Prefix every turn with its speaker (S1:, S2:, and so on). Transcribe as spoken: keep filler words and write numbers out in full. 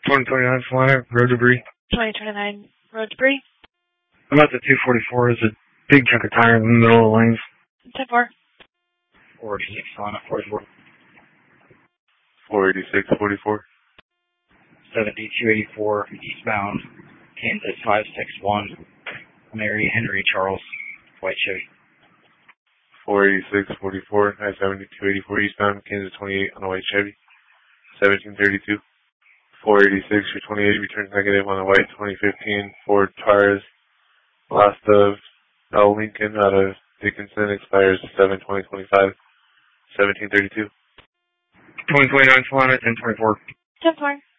S1: twenty twenty-nine Solana, road debris.
S2: twenty twenty-nine road debris.
S1: I'm at the two forty-four. There's a big chunk of tire in the middle of the lanes.
S2: ten four.
S3: four eighty-six Solana, forty-four.
S4: four eighty-six forty-four.
S3: seventy-two eighty-four eastbound, Kansas five six one, Mary Henry Charles, white Chevy.
S4: four eighty-six forty-four, I seventy-two eighty-four eastbound, Kansas twenty-eight on a white Chevy. seventeen thirty-two. four eighty-six for twenty-eight, returns negative on a white twenty fifteen Ford Taurus. Last of L. Lincoln out of Dickinson, expires seven twenty twenty-five. seventeen thirty-two.
S1: twenty twenty-nine Solana, ten twenty-four.
S2: ten four.